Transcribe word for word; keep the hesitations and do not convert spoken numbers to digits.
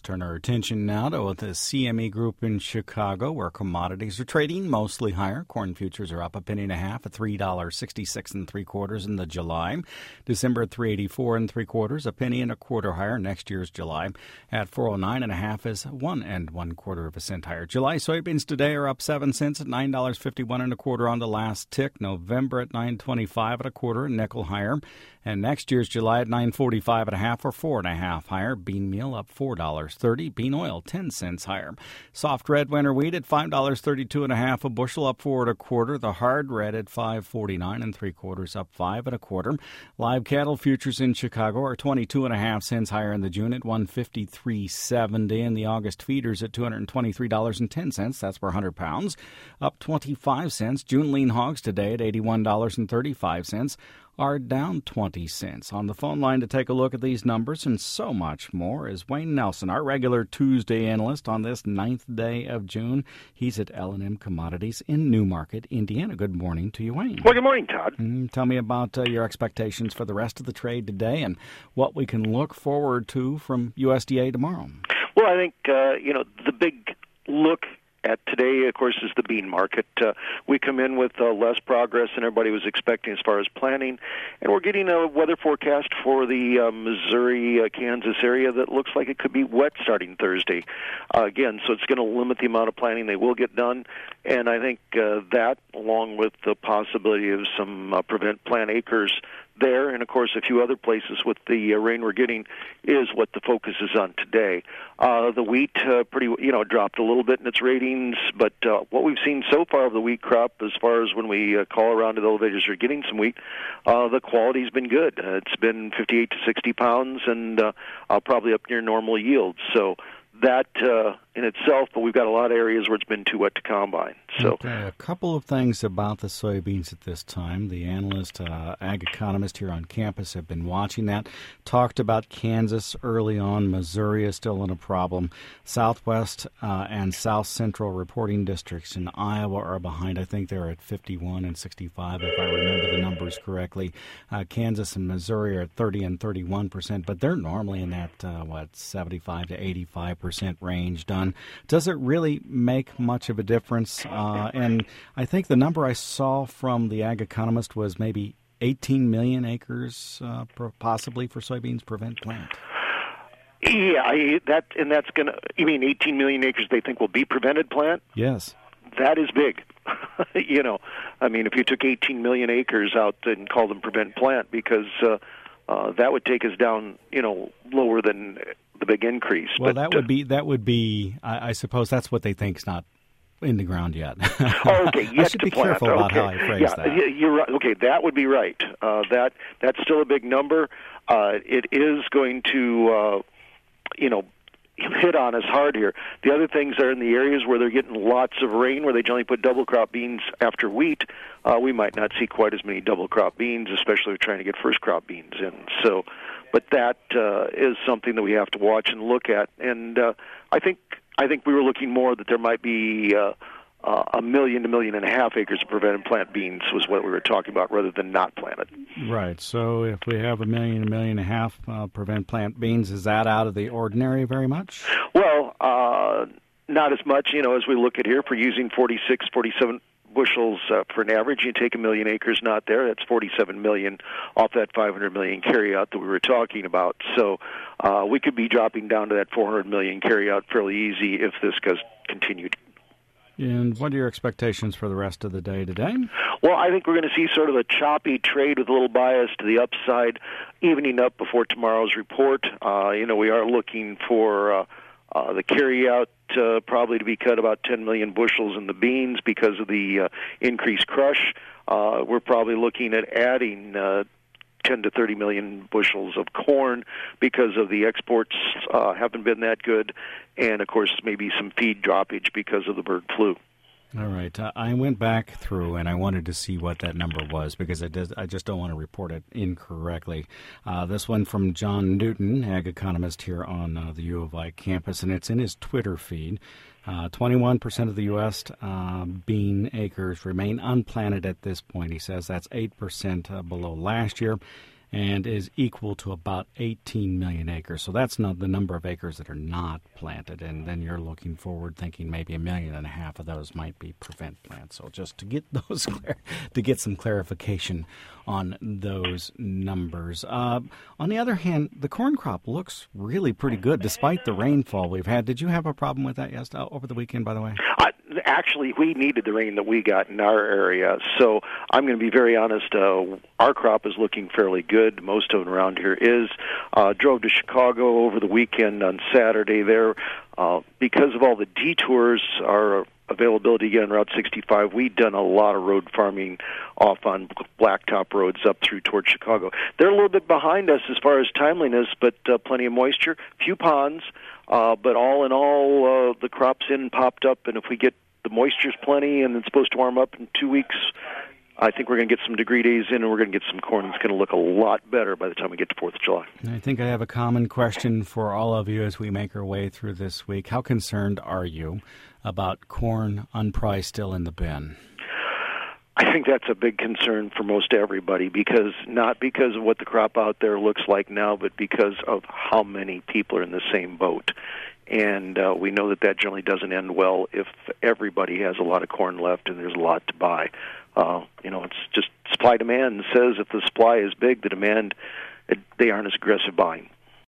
turn our attention now to the C M E Group in Chicago, where commodities are trading mostly higher. Corn futures are up a penny and a half at three dollars sixty-six and three quarters in the July. December at three eighty-four and three quarters, a penny and a quarter higher. Next year's July at four oh nine and a half is one and one quarter of a cent higher. July soybeans today are up seven cents at nine dollars fifty-one and a quarter on the last tick. November at nine twenty-five and a quarter, a nickel higher. And next year's July at nine forty-five and a half or four and a half higher. Bean meal up four dollars thirty. Bean oil ten cents higher. Soft red winter wheat at five dollars thirty-two and a half a bushel, up four and a quarter. The hard red at five forty-nine and three quarters, up five and a quarter. Live cattle futures in Chicago are twenty-two and a half cents higher in the June at one fifty-three seventy. And the August feeders at two hundred twenty-three dollars and ten cents. That's per one hundred pounds, up twenty-five cents. June lean hogs today at eighty-one dollars and thirty-five cents. Are down twenty cents. On the phone line to take a look at these numbers and so much more is Wayne Nelson, our regular Tuesday analyst on this ninth day of June. He's at L and M Commodities in Newmarket, Indiana. Good morning to you, Wayne. Well, good morning, Todd. Mm, tell me about uh, your expectations for the rest of the trade today and what we can look forward to from U S D A tomorrow. Well, I think, uh, you know, the big look at today, of course, is the bean market. Uh, we come in with uh, less progress than everybody was expecting as far as planning, and we're getting a weather forecast for the uh, Missouri, uh, Kansas area that looks like it could be wet starting Thursday. Uh, again, so it's going to limit the amount of planting they will get done, and I think uh, that, along with the possibility of some uh, prevent plant acres there, and of course a few other places with the uh, rain we're getting, is what the focus is on today. Uh, the wheat uh, pretty, you know, dropped a little bit in its ratings, but uh, what we've seen so far of the wheat crop, as far as when we uh, call around to the elevators are getting some wheat, uh, the quality's been good. Uh, it's been fifty-eight to sixty pounds, and uh, uh, probably up near normal yields. So that uh, in itself, but we've got a lot of areas where it's been too wet to combine. So, okay, a couple of things about the soybeans at this time. The analyst, uh, ag economist here on campus have been watching that. Talked about Kansas early on. Missouri is still in a problem. Southwest uh, and South Central reporting districts in Iowa are behind. I think they're at fifty-one and sixty-five, if I remember the numbers correctly. Uh, Kansas and Missouri are at thirty and thirty-one percent, but they're normally in that, uh, what, seventy-five to eighty-five percent range done. Does it really make much of a difference? Uh, and I think the number I saw from the ag economist was maybe eighteen million acres uh, possibly for soybeans prevent plant. Yeah, I, that and that's going to, you mean eighteen million acres they think will be prevented plant? Yes. That is big. You know, I mean, if you took eighteen million acres out and called them prevent plant, because uh, uh, that would take us down, you know, lower than the big increase. Well, but, that would uh, be, that would be, I, I suppose that's what they think is not in the ground yet. Oh, okay, yet I should to be plant. careful about okay. how I phrase yeah, that. You're right. Okay, that would be right. Uh, that that's still a big number. Uh, it is going to, uh, you know, hit on us hard here. The other things are in the areas where they're getting lots of rain, where they generally put double crop beans after wheat. Uh, we might not see quite as many double crop beans, especially if we're trying to get first crop beans in. So, but that uh, is something that we have to watch and look at. And uh, I think I think we were looking more that there might be uh, uh, a million to million and a half acres of prevented plant beans was what we were talking about, rather than not planted. Right. So if we have a million, a million and a half uh, prevent plant beans, is that out of the ordinary very much? Well, uh, not as much, you know, as we look at here for using forty-six, forty-seven bushels uh, for an average. You take a million acres not there, that's forty-seven million off that five hundred million carryout that we were talking about. So uh, we could be dropping down to that four hundred million carryout fairly easy if this goes continued. And what are your expectations for the rest of the day today? Well, I think we're going to see sort of a choppy trade with a little bias to the upside, evening up before tomorrow's report. Uh, you know, we are looking for uh, uh, the carryout uh, probably to be cut about ten million bushels in the beans because of the uh, increased crush. Uh, we're probably looking at adding uh, ten to thirty million bushels of corn because of the exports uh, haven't been that good, and of course maybe some feed droppage because of the bird flu. All right. Uh, I went back through and I wanted to see what that number was because I, did, I just don't want to report it incorrectly. Uh, this one from John Newton, ag economist here on uh, the U of I campus, and it's in his Twitter feed. Uh, twenty-one percent of the U S uh, bean acres remain unplanted at this point, he says. That's eight percent uh, below last year. and is equal to about eighteen million acres. So that's not the number of acres that are not planted, and then you're looking forward thinking maybe a million and a half of those might be prevent plants. So just to get those clar- to get some clarification on those numbers. Uh, on the other hand, the corn crop looks really pretty good despite the rainfall we've had. Did you have a problem with that yesterday, over the weekend, by the way? Uh, actually, we needed the rain that we got in our area, so I'm going to be very honest. Uh, our crop is looking fairly good. Most of it around here is. Uh, drove to Chicago over the weekend on Saturday there. Uh, because of all the detours, our availability again, Route sixty-five, we'd done a lot of road farming off on blacktop roads up through towards Chicago. They're a little bit behind us as far as timeliness, but uh, plenty of moisture, few ponds, uh, but all in all, uh, the crop's in and popped up, and if we get the moisture's plenty and it's supposed to warm up in two weeks, I think we're going to get some degree days in, and we're going to get some corn that's going to look a lot better by the time we get to fourth of July. I think I have a common question for all of you as we make our way through this week. How concerned are you about corn unpriced still in the bin? I think that's a big concern for most everybody, because not because of what the crop out there looks like now, but because of how many people are in the same boat. And uh, we know that that generally doesn't end well if everybody has a lot of corn left and there's a lot to buy. Uh, you know, it's just supply-demand says if the supply is big, the demand, it, they aren't as aggressive buying.